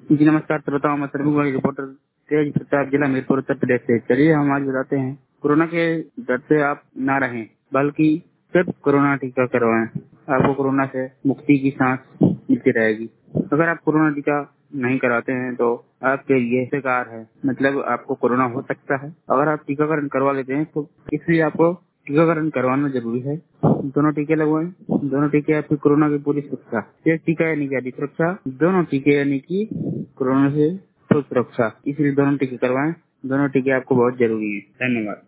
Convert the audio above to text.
जी नमस्कार श्रोताओं, मैं सर्वगुण रिपोर्टर तेज प्रताप, जिला मीरपुर, उत्तर प्रदेश से। चलिए हम आज बताते हैं, कोरोना के डर से आप ना रहें, बल्कि सिर्फ कोरोना टीका करवाएं। आपको कोरोना से मुक्ति की सांस मिलती रहेगी। अगर आप कोरोना टीका नहीं कराते हैं तो आपके लिए बेकार है, मतलब आपको कोरोना हो सकता है। अगर आप टीकाकरण करवा लेते हैं तो इसलिए आपको टीकाकरण करवाना जरूरी है। दोनों टीके लगवाएं। दोनों टीके आपकी कोरोना की पूरी सुरक्षा। एक टीका यानी कि आधी सुरक्षा, दोनों टीके यानी कि कोरोना से सुरक्षा। इसलिए दोनों टीके करवाएं। दोनों टीके आपको बहुत जरूरी है। धन्यवाद।